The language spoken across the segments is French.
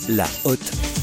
La Hotte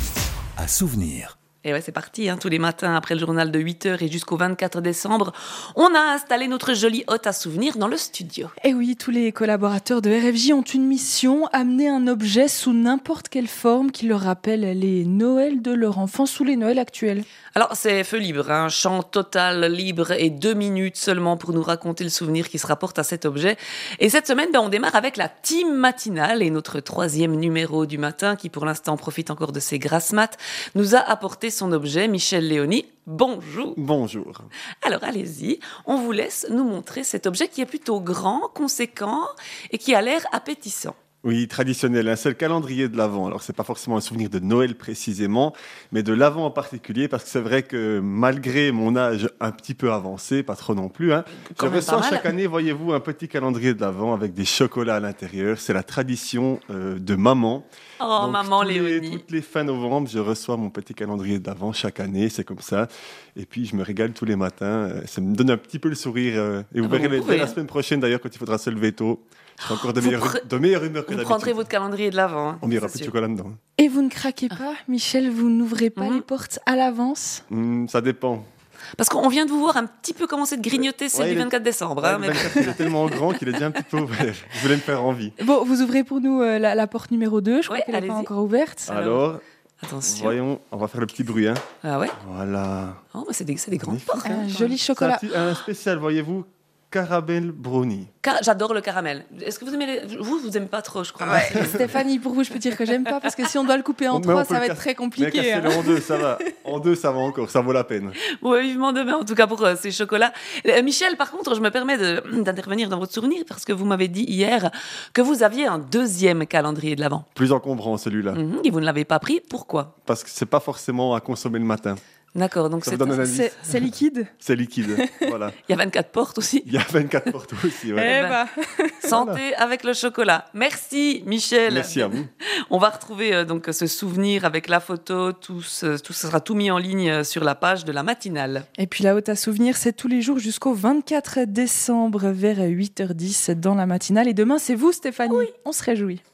à souvenir. Et ouais, c'est parti, tous les matins après le journal de 8h et jusqu'au 24 décembre, on a installé notre jolie hotte à souvenirs dans le studio. Et oui, tous les collaborateurs de RFJ ont une mission, amener un objet sous n'importe quelle forme qui leur rappelle les Noëls de leur enfance ou les Noëls actuels. Alors, c'est feu libre, chant total, libre et 2 minutes seulement pour nous raconter le souvenir qui se rapporte à cet objet. Et cette semaine, on démarre avec la team matinale et notre 3e numéro du matin qui, pour l'instant, profite encore de ses grasses mat, nous a apporté son objet. Michel Léoni, bonjour. Bonjour. Alors, allez-y, on vous laisse nous montrer cet objet qui est plutôt grand, conséquent et qui a l'air appétissant. Oui, traditionnel, c'est le calendrier de l'Avent. Alors, c'est pas forcément un souvenir de Noël précisément, mais de l'Avent en particulier, parce que c'est vrai que malgré mon âge un petit peu avancé, pas trop non plus, je reçois chaque année, voyez-vous, un petit calendrier de l'Avent avec des chocolats à l'intérieur. C'est la tradition de maman. Oh, donc, maman Léonie. Toutes les fins novembre, je reçois mon petit calendrier de l'Avent chaque année, c'est comme ça. Et puis, je me régale tous les matins. Ça me donne un petit peu le sourire. Et vous verrez dès la semaine prochaine, d'ailleurs, quand il faudra se lever tôt. Je serai encore de meilleure humeur que d'habitude. Vous prendrez votre calendrier de l'Avent. On mettra plus de chocolat dedans. Et vous ne craquez pas, Michel, vous n'ouvrez pas les portes à l'avance? Ça dépend. Parce qu'on vient de vous voir un petit peu commencer de grignoter celle du 24 décembre. Le 24, il est tellement grand qu'il est déjà un petit peu ouvert. Je voulais me faire envie. Bon, vous ouvrez pour nous la porte numéro 2, je crois qu'elle n'est pas encore ouverte. Alors, attention. Voyons, on va faire le petit bruit. Ah ouais. Voilà. Oh, c'est des grandes portes. Un joli chocolat. Un spécial, voyez-vous, caramel brownie. J'adore le caramel. Est-ce que vous aimez vous aimez pas trop, je crois. Ouais. Stéphanie, pour vous, je peux dire que j'aime pas parce que si on doit le couper en 3, ça va être très compliqué. Mais cassez-le en 2, ça va. En 2, ça va encore, ça vaut la peine. Ouais, vivement demain, en tout cas pour ces chocolats. Michel, par contre, je me permets d'intervenir dans votre souvenir parce que vous m'avez dit hier que vous aviez un 2e calendrier de l'Avent. Plus encombrant, celui-là. Et vous ne l'avez pas pris. Pourquoi ? Parce que c'est pas forcément à consommer le matin. D'accord, donc c'est liquide. C'est liquide, voilà. Il y a 24 portes aussi. Il y a 24 portes aussi, ouais. Santé avec le chocolat. Merci Michel. Merci à vous. On va retrouver donc ce souvenir avec la photo, tout sera tout mis en ligne sur la page de la matinale. Et puis la Hotte à souvenir, c'est tous les jours jusqu'au 24 décembre vers 8h10 dans la matinale. Et demain, c'est vous Stéphanie. Oui. On se réjouit.